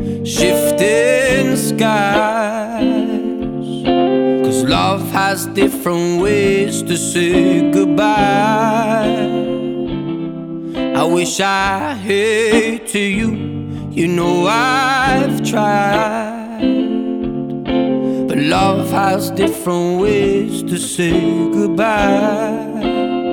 shifting skies. 'Cause love has different ways to say goodbye. I wish I hate to you, you know I've tried. But love has different ways to say goodbye.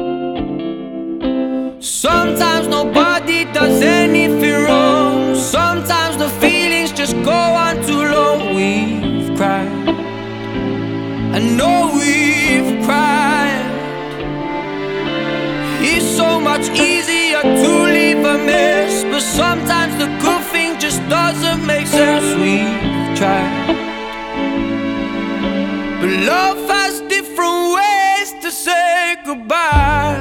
Sometimes nobody does anything wrong. Sometimes the feelings just go on too long. We've cried, I know we've cried. It's so much easier to leave a mess, but sometimes the good thing just doesn't make sense. We've tried, but love has different ways to say goodbye.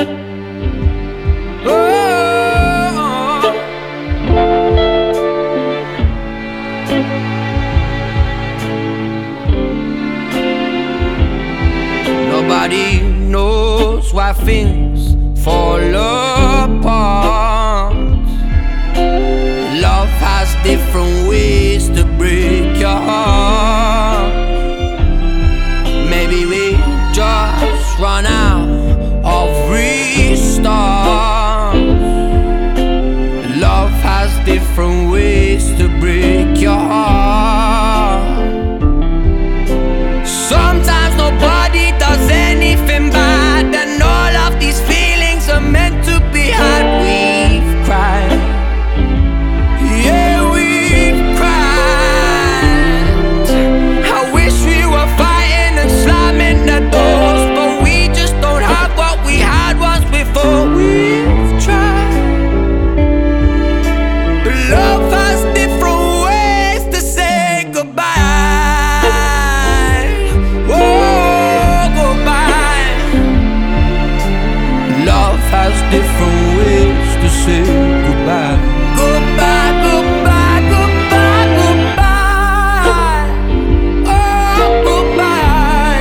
Oh, nobody knows why things fall apart. Love has different ways to break your heart. Maybe we just run out of restart. Love has different ways to break your heart. Sometimes nobody does anything bad, and all of these feelings are meant to be had. We've cried, yeah, we've cried. I wish we were fighting and slamming the doors, but we just don't have what we had once before. We've tried, but love has different ways to say goodbye. Oh, goodbye. Love has different ways to say goodbye. Goodbye, goodbye, goodbye, goodbye. Oh, goodbye.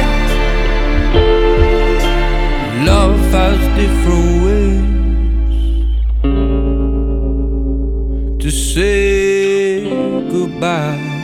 Love has different ways to say goodbye.